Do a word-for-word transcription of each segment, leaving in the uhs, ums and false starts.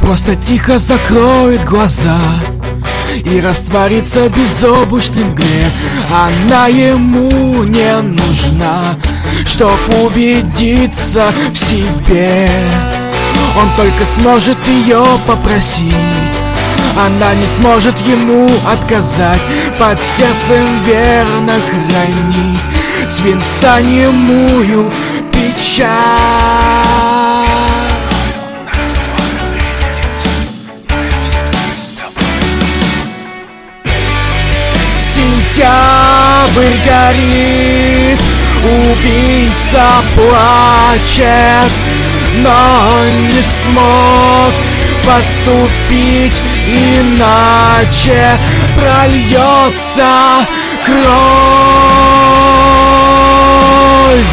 просто тихо закроет глаза и растворится в безоблачной мгле. Она ему не нужна, чтоб убедиться в себе. Он только сможет ее попросить, она не сможет ему отказать. Под сердцем верно хранить свинца немую печаль. Сентябрь горит, убийца плачет, но не смог поступить иначе. Прольется кровь.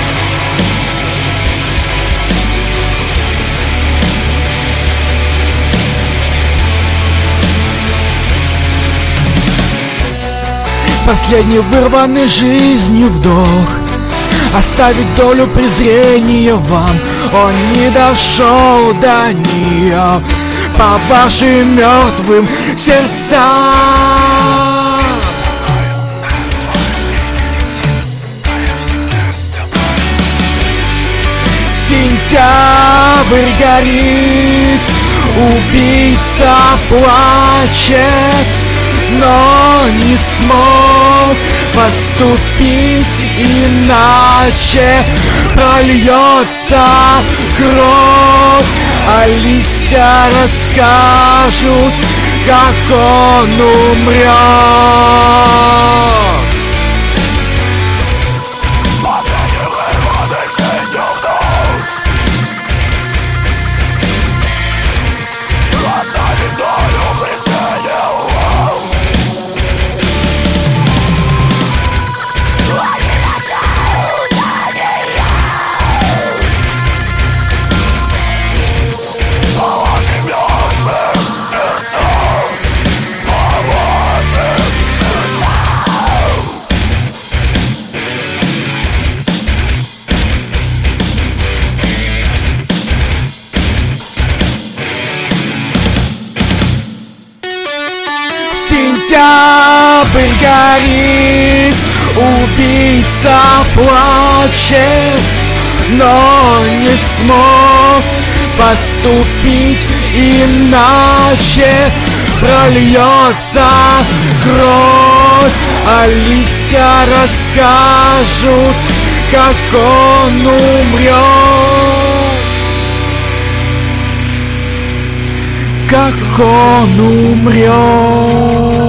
Последний вырванный жизнью вдох оставить долю презрения вам. Он не дошел до нее по вашим мертвым сердцам. Сентябрь горит, убийца плачет, но не смог поступить иначе. Прольется кровь, а листья расскажут, как он умрет. Сентябрь горит, убийца плачет, но не смог поступить иначе. Прольется кровь, а листья расскажут, как он умрет. Как он умрет.